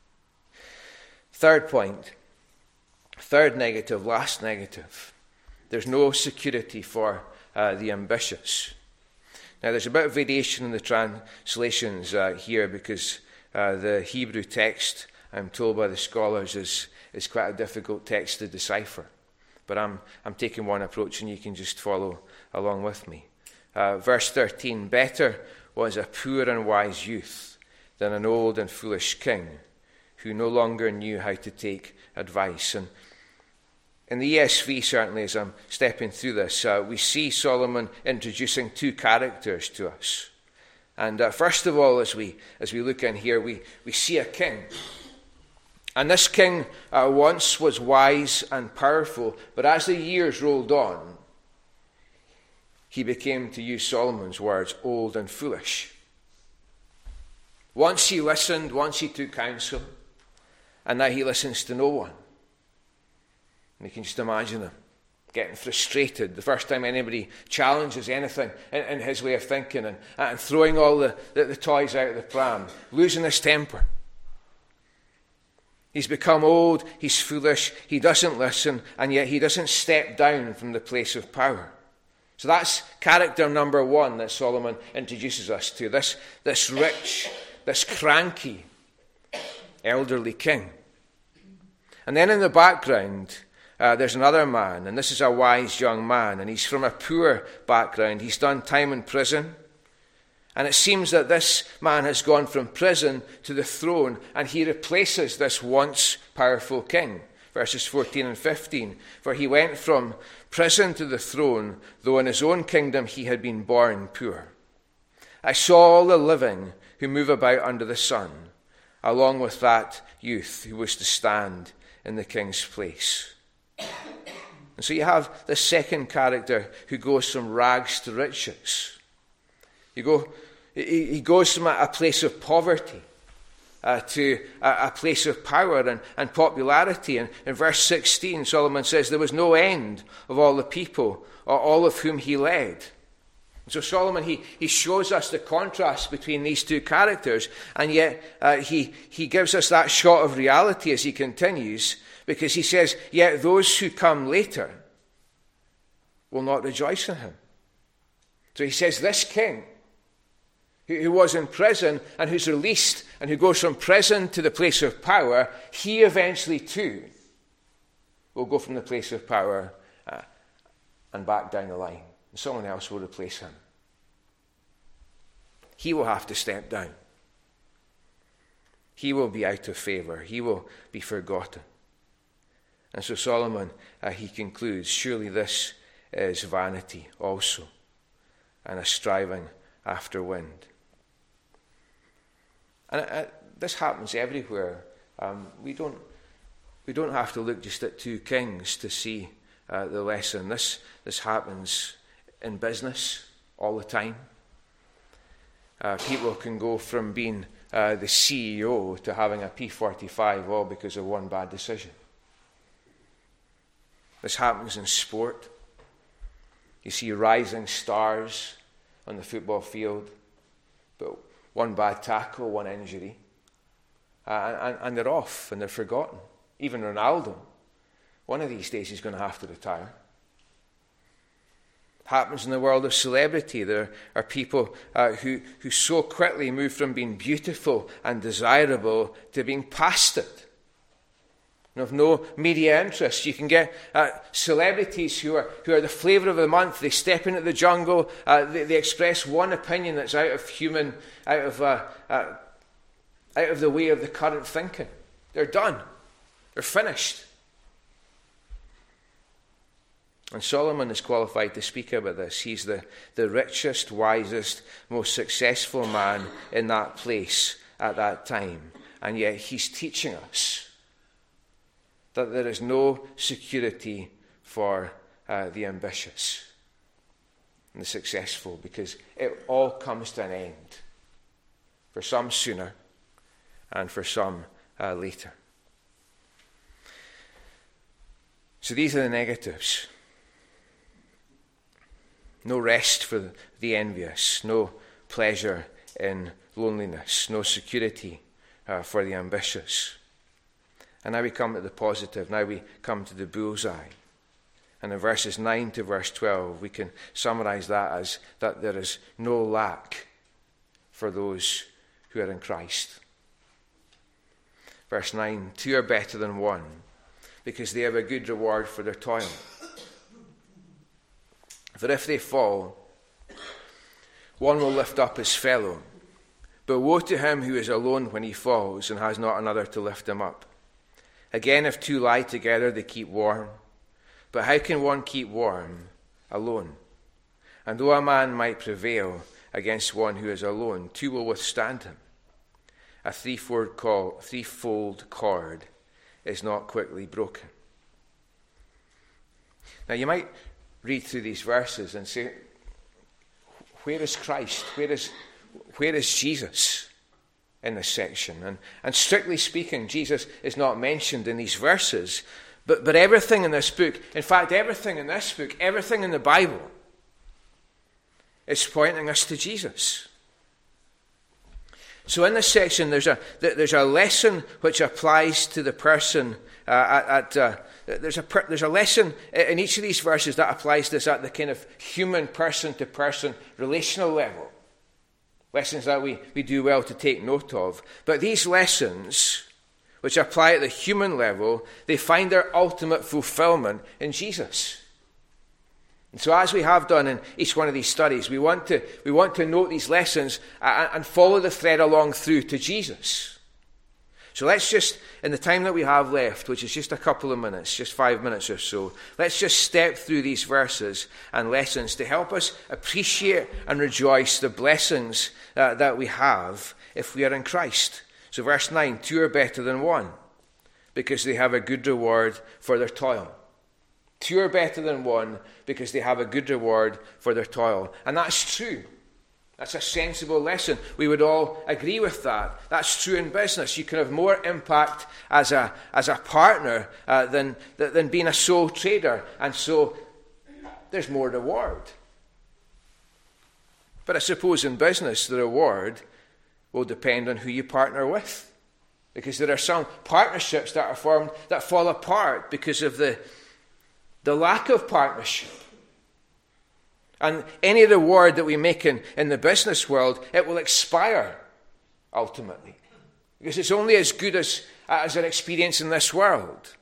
Third point, third negative, last negative. There's no security for the ambitious. Now, there's a bit of variation in the translations here, because the Hebrew text, I'm told by the scholars, is quite a difficult text to decipher. But I'm taking one approach, and you can just follow along with me. Verse 13, better was a poor and wise youth than an old and foolish king who no longer knew how to take advice. And in the ESV, certainly, as I'm stepping through this, we see Solomon introducing two characters to us. And first of all, as we look in here, we see a king. And this king once was wise and powerful, but as the years rolled on, he became, to use Solomon's words, old and foolish. Once he listened, once he took counsel, and now he listens to no one. And you can just imagine him getting frustrated the first time anybody challenges anything in his way of thinking, and throwing all the toys out of the pram, losing his temper. He's become old, he's foolish, he doesn't listen, and yet he doesn't step down from the place of power. So that's character number one that Solomon introduces us to, this rich, this cranky, elderly king. And then in the background, there's another man, and this is a wise young man, and he's from a poor background. He's done time in prison. And it seems that this man has gone from prison to the throne, and he replaces this once powerful king. Verses 14 and 15. For he went from prison to the throne, though in his own kingdom he had been born poor. I saw all the living who move about under the sun, along with that youth who was to stand in the king's place. And so you have the second character who goes from rags to riches. He goes from a place of poverty to a place of power and popularity. And in verse 16, Solomon says there was no end of all the people, or all of whom he led. And so Solomon, he shows us the contrast between these two characters, and yet he gives us that shot of reality as he continues, because he says, yet those who come later will not rejoice in him. So he says, this king, who was in prison and who's released and who goes from prison to the place of power, he eventually too will go from the place of power and back down the line. And someone else will replace him. He will have to step down. He will be out of favor. He will be forgotten. And so Solomon, he concludes, surely this is vanity also, and a striving after wind. And this happens everywhere. We don't have to look just at two kings to see the lesson. This happens in business all the time. People can go from being the CEO to having a P45 all because of one bad decision. This happens in sport. You see rising stars on the football field, But one bad tackle, one injury, and they're off and they're forgotten. Even Ronaldo, one of these days he's going to have to retire. Happens in the world of celebrity. There are people who so quickly move from being beautiful and desirable to being past it. Of no media interest. You can get celebrities who are the flavour of the month. They step into the jungle. They express one opinion that's out of the way of the current thinking. They're done. They're finished. And Solomon is qualified to speak about this. He's the richest, wisest, most successful man in that place at that time. And yet he's teaching us that there is no security for the ambitious and the successful, because it all comes to an end. For some sooner, and for some later. So these are the negatives. No rest for the envious, no pleasure in loneliness, no security for the ambitious. And now we come to the positive, now we come to the bullseye. And in verses 9 to verse 12, we can summarize that as that there is no lack for those who are in Christ. Verse 9, 2 are better than one, because they have a good reward for their toil. For if they fall, one will lift up his fellow. But woe to him who is alone when he falls and has not another to lift him up. Again, if two lie together, they keep warm. But how can one keep warm alone? And though a man might prevail against one who is alone, two will withstand him. A threefold cord is not quickly broken. Now you might read through these verses and say, where is Christ? Where is Jesus in this section? And strictly speaking, Jesus is not mentioned in these verses, but everything in this book, in fact, everything in this book, everything in the Bible, is pointing us to Jesus. So in this section, there's a lesson which applies to the person there's a lesson in each of these verses that applies to this at the kind of human person-to-person relational level. Lessons that we do well to take note of. But these lessons, which apply at the human level, they find their ultimate fulfillment in Jesus. And so as we have done in each one of these studies, we want to note these lessons and follow the thread along through to Jesus. So let's just, in the time that we have left, which is just a couple of minutes, just 5 minutes or so, let's just step through these verses and lessons to help us appreciate and rejoice the blessings that we have if we are in Christ. So verse 9, 2 are better than one, because they have a good reward for their toil. 2 are better than one, because they have a good reward for their toil. And that's true. That's a sensible lesson. We would all agree with that. That's true in business. You can have more impact as a partner than being a sole trader. And so there's more reward. But I suppose in business, the reward will depend on who you partner with. Because there are some partnerships that are formed that fall apart because of the lack of partnership. And any reward that we make in the business world, it will expire ultimately. Because it's only as good as our experience in this world.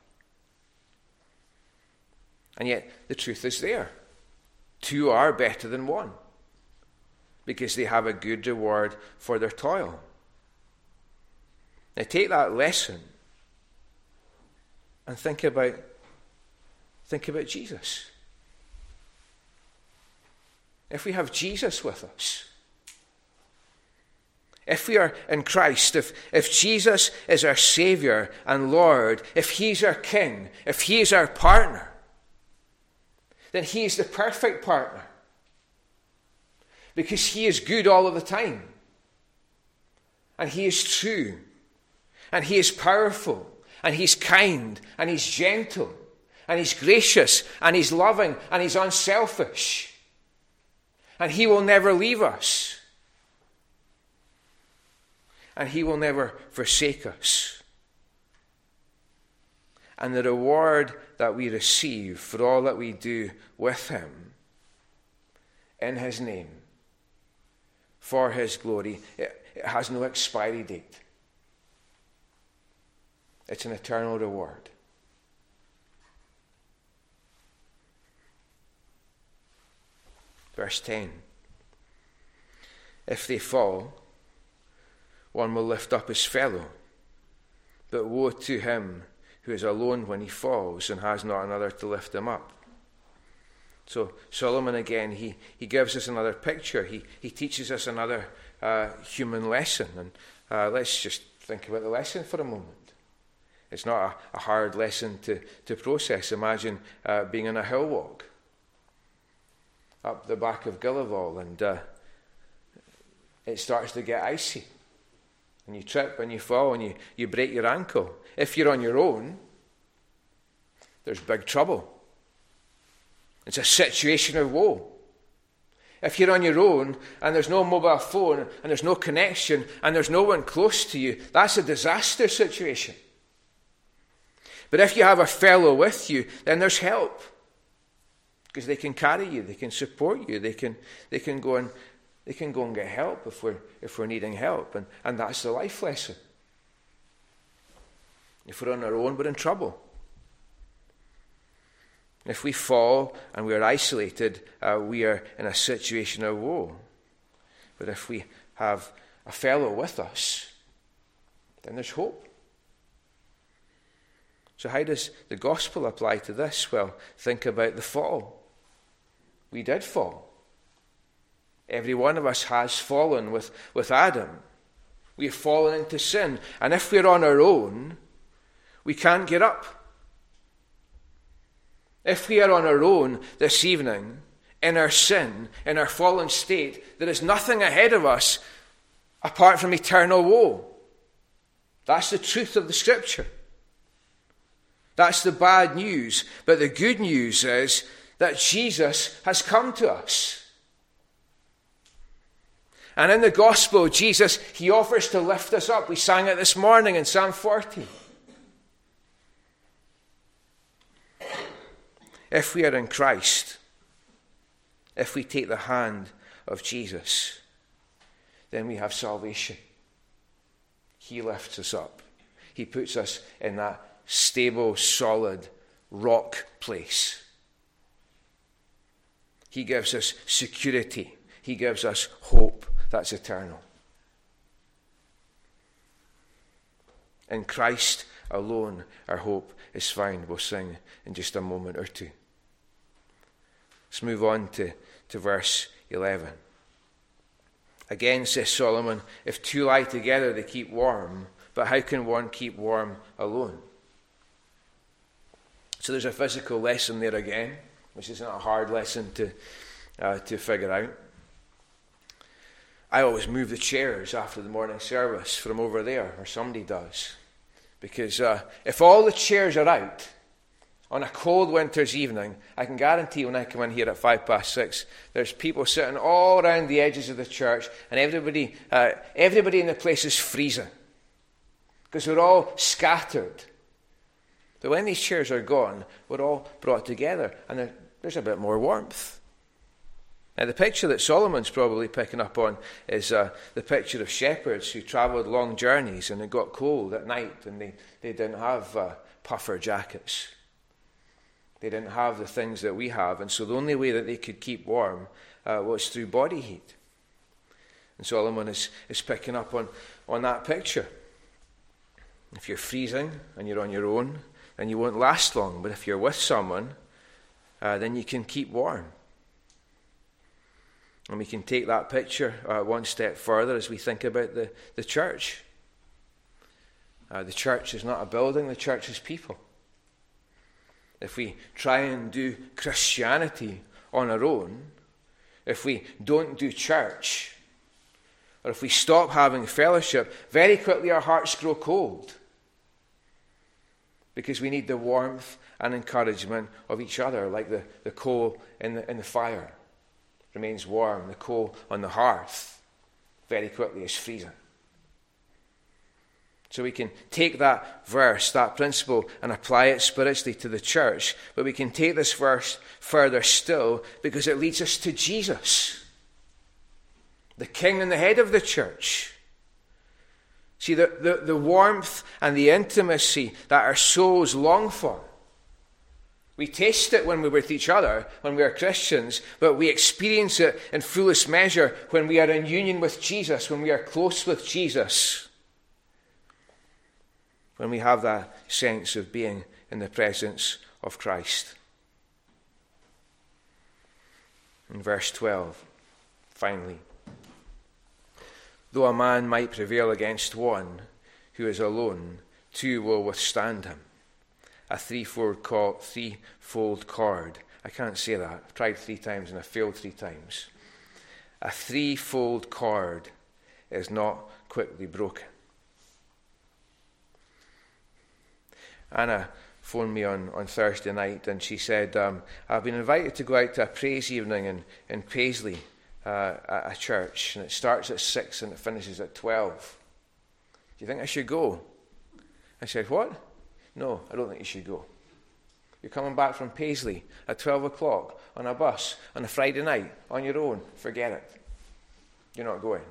And yet the truth is there. 2 are better than one, because they have a good reward for their toil. Now take that lesson and think about Jesus. If we have Jesus with us, if we are in Christ, if Jesus is our Saviour and Lord, if He's our King, if He is our partner, then He is the perfect partner. Because He is good all of the time. And He is true. And He is powerful. And He's kind. And He's gentle. And He's gracious. And He's loving. And He's unselfish. And He will never leave us. and he will never forsake us. And the reward that we receive for all that we do with him in his name, for his glory, it has no expiry date. It's an eternal reward. Verse 10. If they fall, one will lift up his fellow. But woe to him who is alone when he falls and has not another to lift him up. So Solomon again, he gives us another picture. He teaches us another human lesson. And let's just think about the lesson for a moment. It's not a hard lesson to process. Imagine being on a hill walk up the back of Gillival, and it starts to get icy. And you trip and you fall and you break your ankle. If you're on your own, there's big trouble. It's a situation of woe. If you're on your own and there's no mobile phone and there's no connection and there's no one close to you, that's a disaster situation. But if you have a fellow with you, then there's help. Because they can carry you, they can support you, they can go and get help if we're needing help. And that's the life lesson. If we're on our own, we're in trouble. If we fall and we are isolated, we are in a situation of woe. But if we have a fellow with us, then there's hope. So how does the gospel apply to this? Well, think about the fall. We did fall. Every one of us has fallen with Adam. We have fallen into sin. And if we're on our own, we can't get up. If we are on our own this evening, in our sin, in our fallen state, there is nothing ahead of us apart from eternal woe. That's the truth of the Scripture. That's the bad news. But the good news is that Jesus has come to us. And in the gospel, Jesus, he offers to lift us up. We sang it this morning in Psalm 40. If we are in Christ, if we take the hand of Jesus, then we have salvation. He lifts us up. He puts us in that stable, solid rock place. He gives us security. He gives us hope that's eternal. In Christ alone, our hope is found. We'll sing in just a moment or two. Let's move on to verse 11. Again, says Solomon, if two lie together, they keep warm, but how can one keep warm alone? So there's a physical lesson there again, which isn't a hard lesson to figure out. I always move the chairs after the morning service from over there, or somebody does. Because if all the chairs are out on a cold winter's evening, I can guarantee when I come in here at 6:05, there's people sitting all around the edges of the church, and everybody in the place is freezing. Because we're all scattered. But when these chairs are gone, we're all brought together, and there's a bit more warmth. Now, the picture that Solomon's probably picking up on is the picture of shepherds who travelled long journeys and it got cold at night, and they didn't have puffer jackets. They didn't have the things that we have, and so the only way that they could keep warm was through body heat. And Solomon is picking up on that picture. If you're freezing and you're on your own, then you won't last long. But if you're with someone, then you can keep warm. And we can take that picture one step further as we think about the church. The church is not a building, the church is people. If we try and do Christianity on our own, if we don't do church, or if we stop having fellowship, very quickly our hearts grow cold. Because we need the warmth and encouragement of each other, like the coal in the fire remains warm. The coal on the hearth very quickly is freezing. So we can take that verse, that principle, and apply it spiritually to the church. But we can take this verse further still because it leads us to Jesus, the King and the head of the church. See, the warmth and the intimacy that our souls long for. We taste it when we're with each other, when we are Christians, but we experience it in fullest measure when we are in union with Jesus, when we are close with Jesus. When we have that sense of being in the presence of Christ. In verse 12, finally, though a man might prevail against one who is alone, two will withstand him. A threefold cord. I can't say that. I've tried 3 times and I failed 3 times. A threefold cord is not quickly broken. Anna phoned me on Thursday night and she said, I've been invited to go out to a praise evening in Paisley at a church, and it starts at 6 and it finishes at 12. Do you think I should go? I said, what? No, I don't think you should go. You're coming back from Paisley at 12 o'clock on a bus on a Friday night on your own. Forget it. You're not going.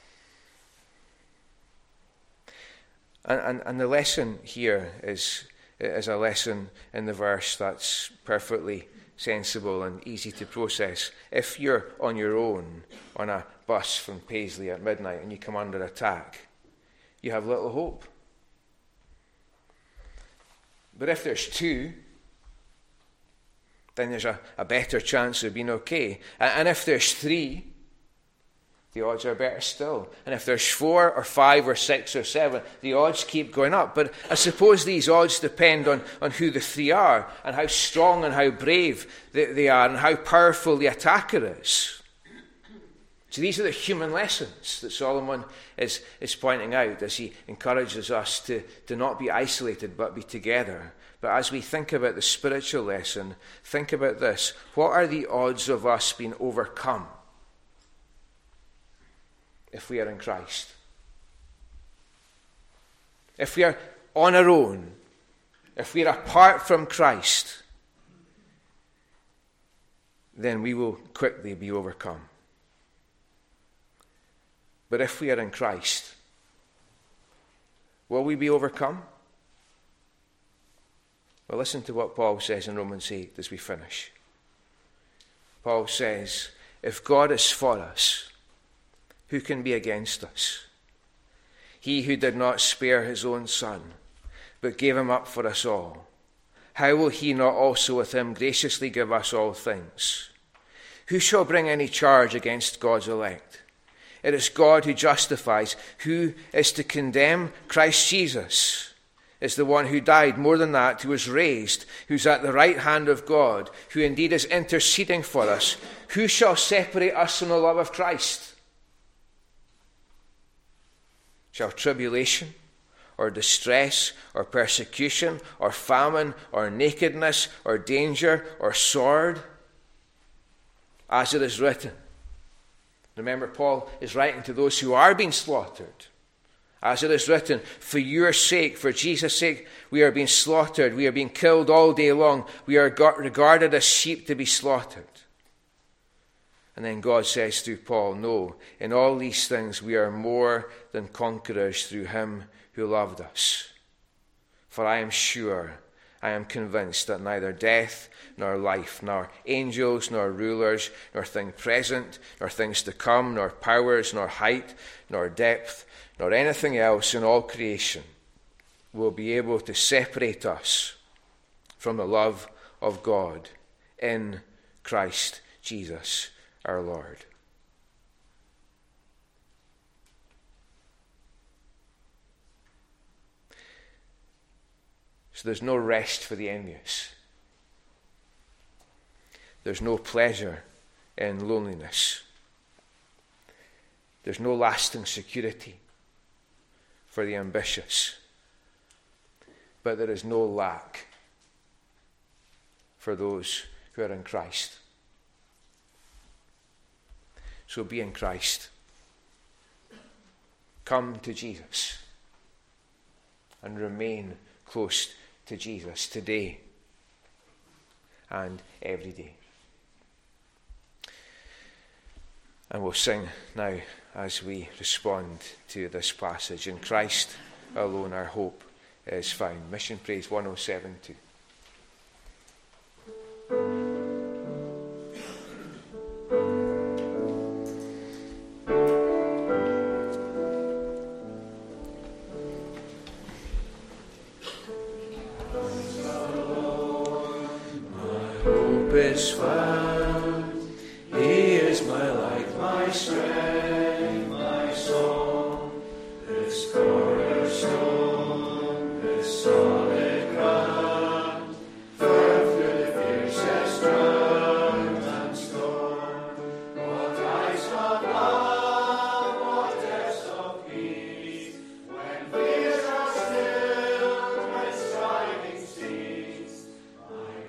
And the lesson here is a lesson in the verse that's perfectly sensible and easy to process. If you're on your own on a bus from Paisley at midnight and you come under attack, you have little hope. But if there's 2, then there's a better chance of being okay. And if there's 3, the odds are better still. And if there's 4 or 5 or 6 or 7, the odds keep going up. But I suppose these odds depend on who the 3 are and how strong and how brave they are and how powerful the attacker is. So these are the human lessons that Solomon is pointing out as he encourages us to not be isolated but be together. But as we think about the spiritual lesson, think about this. What are the odds of us being overcome if we are in Christ? If we are on our own, if we are apart from Christ, then we will quickly be overcome. But if we are in Christ, will we be overcome? Well, listen to what Paul says in Romans 8 as we finish. Paul says, if God is for us, who can be against us? He who did not spare his own son, but gave him up for us all, how will he not also with him graciously give us all things? Who shall bring any charge against God's elect? It is God who justifies. Who is to condemn? Christ Jesus is the one who died, more than that, who was raised, who's at the right hand of God, who indeed is interceding for us. Who shall separate us from the love of Christ? Shall tribulation, or distress, or persecution, or famine, or nakedness, or danger, or sword? As it is written. Remember, Paul is writing to those who are being slaughtered. As it is written, for your sake, for Jesus' sake, we are being slaughtered. We are being killed all day long. We are regarded as sheep to be slaughtered. And then God says through Paul, no, in all these things we are more than conquerors through him who loved us. For I am sure, I am convinced that neither death nor life, nor angels, nor rulers, nor things present, nor things to come, nor powers, nor height, nor depth, nor anything else in all creation will be able to separate us from the love of God in Christ Jesus our Lord. So there's no rest for the envious. There's no pleasure in loneliness. There's no lasting security for the ambitious. But there is no lack for those who are in Christ. So be in Christ. Come to Jesus. and remain close to Jesus today and every day. And we'll sing now as we respond to this passage. In Christ alone our hope is found. Mission Praise 107-2.